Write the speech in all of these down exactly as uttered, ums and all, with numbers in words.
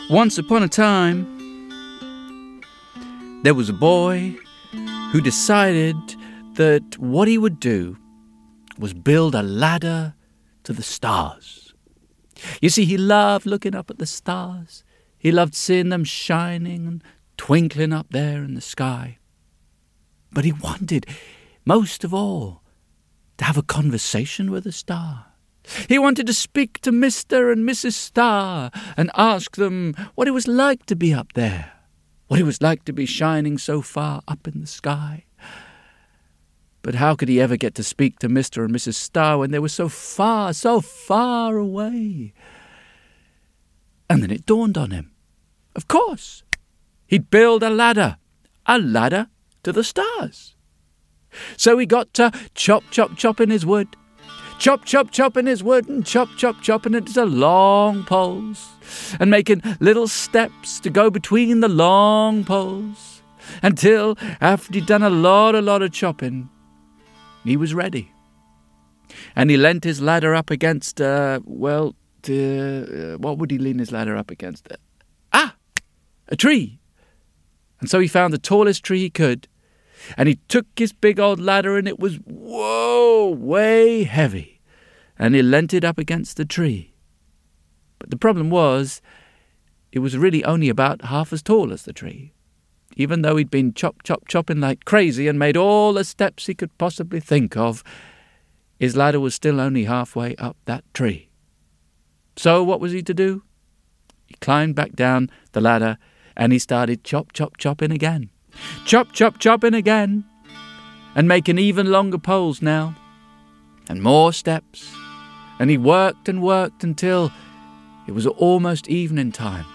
Once upon a time, there was a boy who decided that what he would do was build a ladder to the stars. You see, he loved looking up at the stars. He loved seeing them shining and twinkling up there in the sky. But he wanted, most of all, to have a conversation with a star. He wanted to speak to Mister and Missus Star and ask them what it was like to be up there, what it was like to be shining so far up in the sky. But how could he ever get to speak to Mister and Missus Star when they were so far, so far away? And then it dawned on him. Of course, he'd build a ladder, a ladder to the stars. So he got to chop, chop, chopping his wood, chop, chop, chopping his wood, and chop, chop, chopping it into long poles, and making little steps to go between the long poles, until, after he'd done a lot, a lot of chopping, he was ready. And he leant his ladder up against, uh, well, uh, what would he lean his ladder up against? Uh, ah, a tree. And so he found the tallest tree he could, and he took his big old ladder, and it was, whoa, way heavy, and he leant it up against the tree. But the problem was, it was really only about half as tall as the tree. Even though he'd been chop, chop, chopping like crazy and made all the steps he could possibly think of, his ladder was still only halfway up that tree. So what was he to do? He climbed back down the ladder and he started chop, chop, chopping again. Chop, chop, chopping again. And making even longer poles now. And more steps. And he worked and worked until it was almost evening time.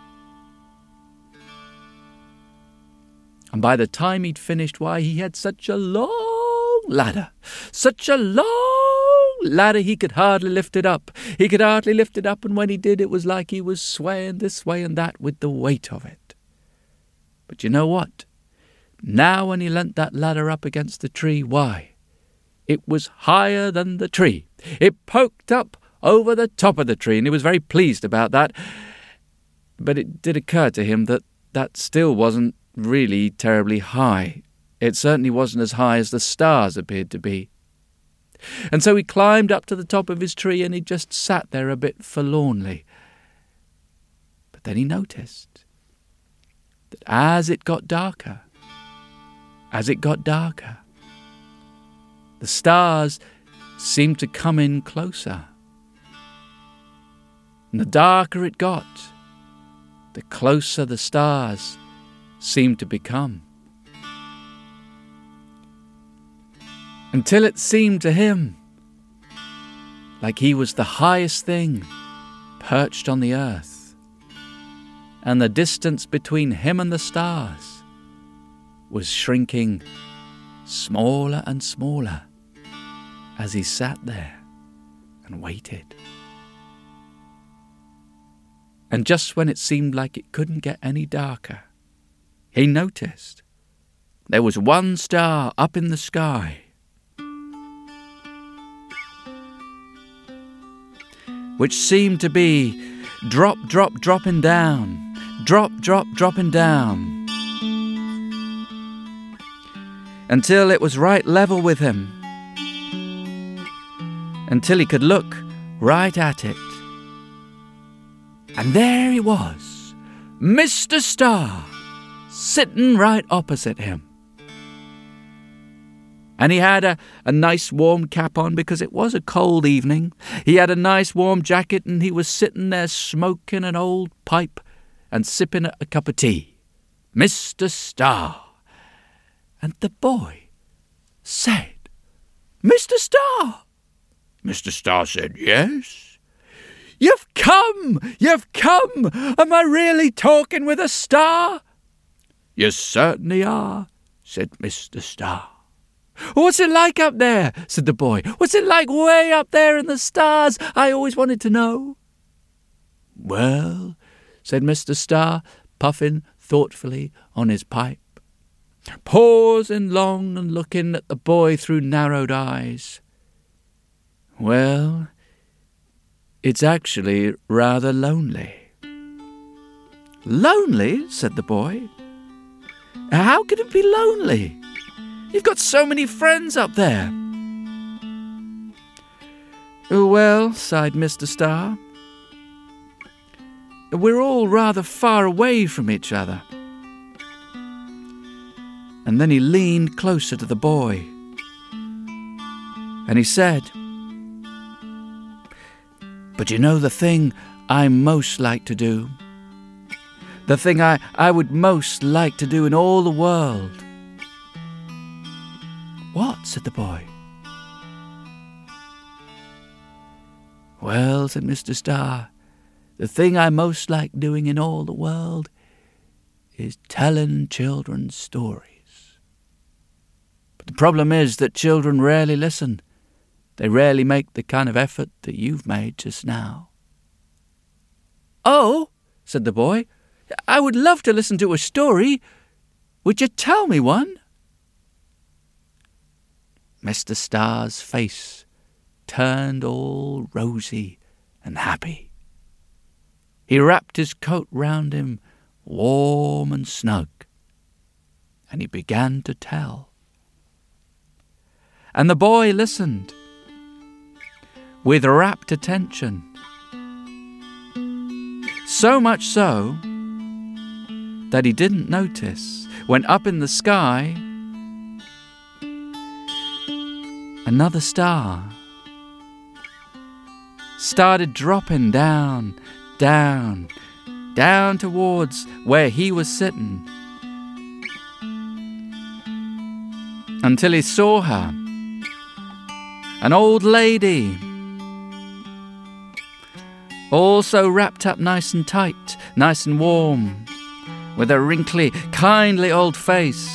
And by the time he'd finished, why, he had such a long ladder, such a long ladder he could hardly lift it up. He could hardly lift it up, and when he did, it was like he was swaying this way and that with the weight of it. But you know what? Now when he leant that ladder up against the tree, why, it was higher than the tree. It poked up over the top of the tree, and he was very pleased about that. But it did occur to him that that still wasn't really terribly high. It certainly wasn't as high as the stars appeared to be. And so he climbed up to the top of his tree, and he just sat there a bit forlornly. But then he noticed that as it got darker, as it got darker, the stars seemed to come in closer. And the darker it got, the closer the stars seemed to become. Until it seemed to him like he was the highest thing perched on the earth, and the distance between him and the stars was shrinking smaller and smaller as he sat there and waited. And just when it seemed like it couldn't get any darker, he noticed there was one star up in the sky, which seemed to be drop, drop, dropping down, drop, drop, dropping down, until it was right level with him, until he could look right at it. And there he was, Mister Star, sitting right opposite him. And he had a, a nice warm cap on because it was a cold evening. He had a nice warm jacket, and he was sitting there smoking an old pipe and sipping a, a cup of tea. Mister Star. And the boy said, Mister Star. Mister Star said, yes. You've come! You've come! Am I really talking with a star? You certainly are, said Mister Star. What's it like up there? Said the boy. What's it like way up there in the stars? I always wanted to know. Well, said Mister Star, puffing thoughtfully on his pipe, pausing long and looking at the boy through narrowed eyes. Well, it's actually rather lonely. "Lonely?" said the boy. "How could it be lonely? You've got so many friends up there." "Well," sighed Mister Star, "we're all rather far away from each other." And then he leaned closer to the boy, and he said, "But you know the thing I most like to do? The thing I, I would most like to do in all the world?" "What?" said the boy. "Well," said Mister Star, "the thing I most like doing in all the world is telling children stories. But the problem is that children rarely listen. They rarely make the kind of effort that you've made just now." "Oh," said the boy, "I would love to listen to a story. Would you tell me one?" Mister Star's face turned all rosy and happy. He wrapped his coat round him warm and snug, and he began to tell. And the boy listened with rapt attention, so much so that he didn't notice when up in the sky another star started dropping down, down, down towards where he was sitting, until he saw her, an old lady, also wrapped up nice and tight, nice and warm, with a wrinkly, kindly old face.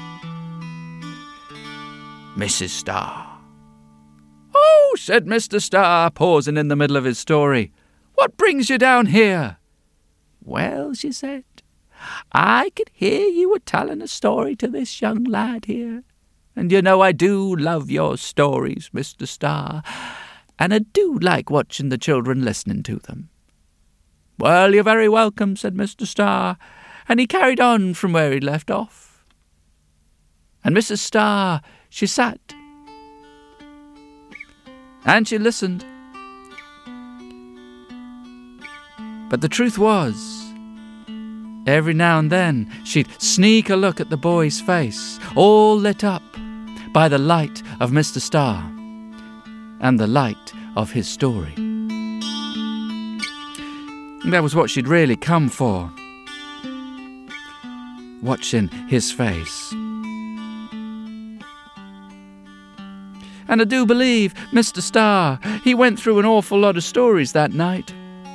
"Missus Star." "Oh," said Mister Star, pausing in the middle of his story, "what brings you down here?" "Well," she said, "I could hear you were telling a story to this young lad here. And you know I do love your stories, Mister Star, and I do like watching the children listening to them." "Well, you're very welcome," said Mister Star, and he carried on from where he'd left off. And Missus Star, she sat, and she listened. But the truth was, every now and then she'd sneak a look at the boy's face, all lit up by the light of Mister Star and the light of his story. That was what she'd really come for, watching his face. And I do believe Mister Star, he went through an awful lot of stories that night.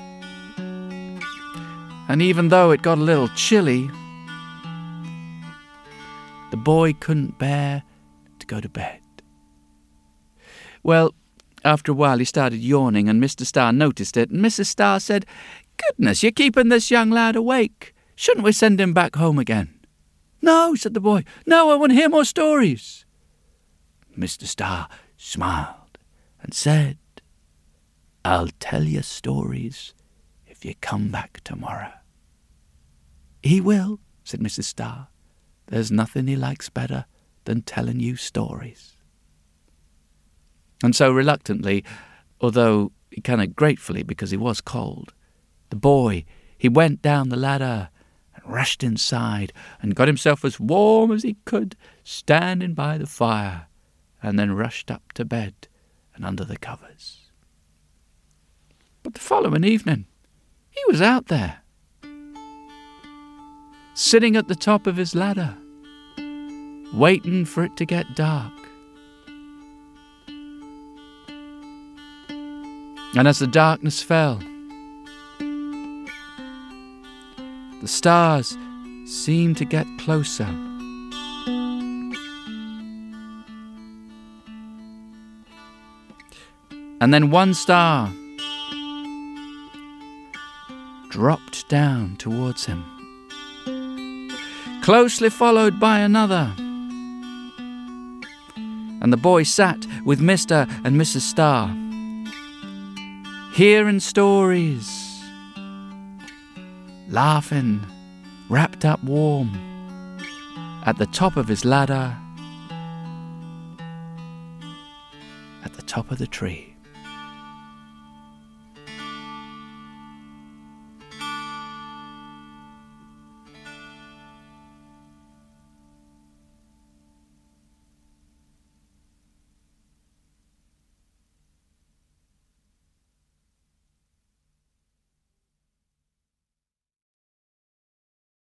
And even though it got a little chilly, the boy couldn't bear to go to bed. Well, after a while he started yawning, and Mister Star noticed it, and Missus Star said, "Goodness, you're keeping this young lad awake. Shouldn't we send him back home again?" "No," said the boy. "No, I want to hear more stories." Mister Star smiled and said, "I'll tell you stories if you come back tomorrow." "He will," said Missus Star. "There's nothing he likes better than telling you stories." And so reluctantly, although kind of gratefully because he was cold, the boy, he went down the ladder and rushed inside and got himself as warm as he could, standing by the fire, and then rushed up to bed and under the covers. But the following evening, he was out there, sitting at the top of his ladder, waiting for it to get dark. And as the darkness fell, the stars seemed to get closer. And then one star dropped down towards him, closely followed by another. And the boy sat with Mister and Missus Star, hearing stories, laughing, wrapped up warm, at the top of his ladder, at the top of the tree.